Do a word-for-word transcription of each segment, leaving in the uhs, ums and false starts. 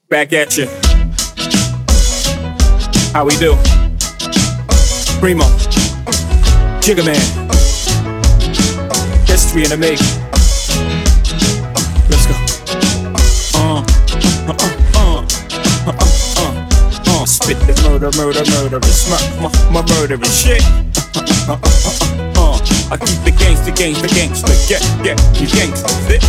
Back at you. How we do? Primo, Jigga Man, history in the making. Let's go. Uh, uh, uh, uh, uh, uh, uh. Spit the murder, murder, murderous, my, my, my murderous shit. Uh, uh, uh, uh, uh, uh. I keep the gangsta, gangsta, gangsta, get, get, you gangsta, fit.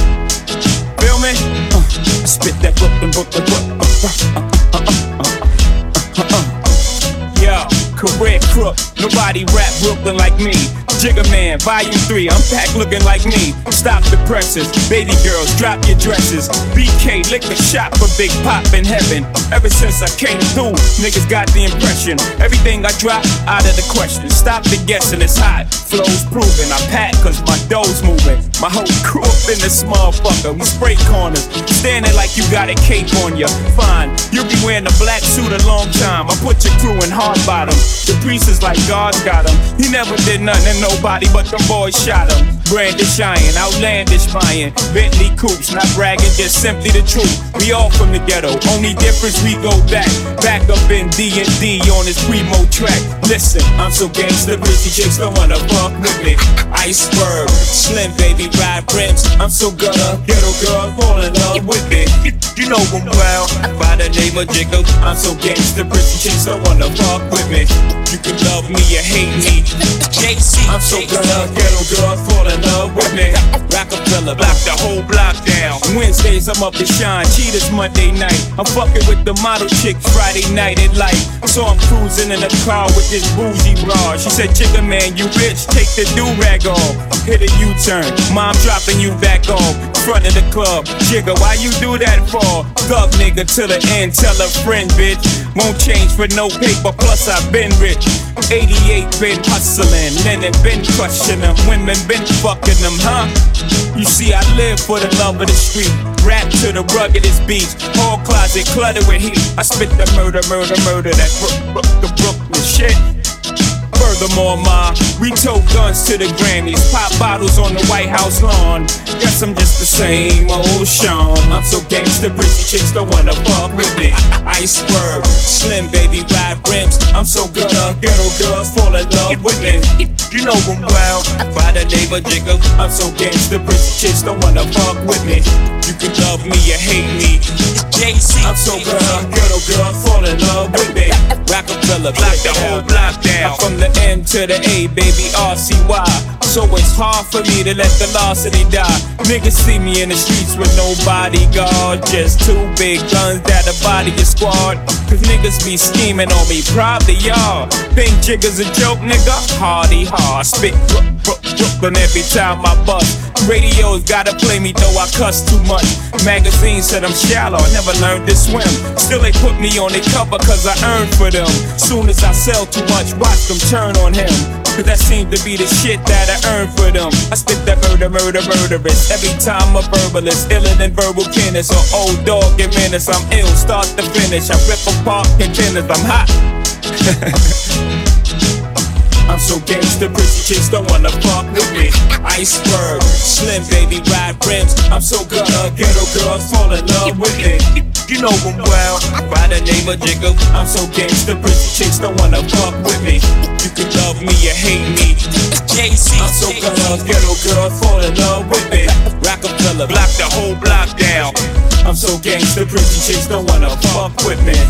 Feel me? Uh, I spit that Brooklyn, Brooklyn, Brooklyn. Uh, uh, uh, uh, uh, uh, uh. Yo, career crook, nobody rap Brooklyn like me. Jigga Man, volume three, I'm back looking like me. Stop the presses, baby girls, drop your dresses. B K, lick the shot for Big Pop in heaven. Ever since I came through, niggas got the impression everything I drop, out of the question. Stop the guessing, it's hot, flow's proven. I pack cause my dough's moving. My whole crew up in this motherfucker. We spray corners, standing like you got a cape on ya. Fine, you'll be wearing a black suit a long time. I put your crew in hard bottom. The priest is like God got him. He never did nothing to nobody but them boys shot him. Brandish iron, outlandish buying Bentley coupes, not bragging, just simply the truth. We all from the ghetto, only difference we go back. Back up in D and D on this Primo track. Listen, I'm so gangsta, pretty chicks don't wanna fuck with me. Iceberg, slim baby, ride rims. I'm so gutter, ghetto girl, fall in love with me. You know I'm well, by the name of Jigga. I'm so gangsta, pretty chicks don't wanna fuck with me. You can love me or hate me. J C, I'm so gutter, ghetto girl, fall in love with me. Rockefeller, block the whole block down. Wednesdays I'm up to shine, cheetahs Monday night. I'm fucking with the model chick Friday night at light. So I'm cruising in a car with this bougie broad. She said, Jigga Man, you rich, take the do-rag off. Hit a U-turn, mom dropping you back off. Front of the club, Jigga, why you do that for? Thug nigga to the end, tell a friend, bitch. Won't change for no paper, plus I've been rich. eighty-eight been hustling, Lennon been crushing them, women been fucking them, huh? You see, I live for the love of the street. Rap to the ruggedest beats. Whole closet cluttered with heat. I spit the murder, murder, murder. That Brook, Brook, the Brooklyn shit. Furthermore, ma, we tote guns to the Grammys, pop bottles on the White House lawn. Guess I'm just the same old Sean. I'm so gangsta, pretty chicks don't wanna fuck with me. Iceberg, slim baby, ride rims. I'm so good, uh, ghetto girls fall in love with me. You know I'm well, by the name of Jigga. I'm so gangsta, pretty chicks don't wanna fuck with me. You can love me or hate me. J C, I'm so good, uh, ghetto girls fall in love with me. Rockefeller, block the whole block down. From the N to the A, baby, R C Y. So it's hard for me to let the larceny die. Niggas see me in the streets with no bodyguard, just two big guns that'll body your squad. Cause niggas be scheming on me, probably y'all. Think Jigga's a joke, nigga? Hardy hard, spit Brook, Brook, Brooklyn every time I bust. Radios gotta play me though I cuss too much. Magazines said I'm shallow, I never learned to swim. Still they put me on the cover cause I earned for them. Soon as I sell too much, watch them turn on him. Cause that seemed to be the shit that I earned for them. I spit that murder, murder, murderous. Every time a verbalist, iller than verbal tennis. Or old dog and menace, I'm ill, start to finish. I rip apart containers, I'm hot. I'm so gangsta, pretty chicks don't wanna fuck with me. Iceberg, slim baby, ride rims. I'm so good, uh, ghetto girls fall in love with me. You know I'm well, by the name of Jigga. I'm so gangsta, pretty chicks don't wanna fuck with me. You can love me or hate me. J C, I'm so good, uh, ghetto girls fall in love with me. Rockefeller, block the whole block down. I'm so gangsta, pretty chicks don't wanna fuck with me.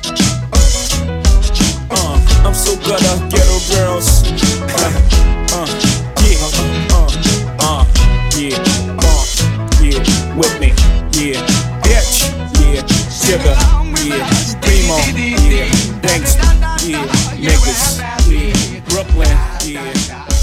Uh, I'm so good, uh, ghetto girls. Uh, uh, yeah, uh, uh, uh, yeah, uh, yeah, with me, yeah, bitch, yeah, Jigga, yeah, Primo, yeah, thanks, yeah, niggas, yeah, Brooklyn, yeah.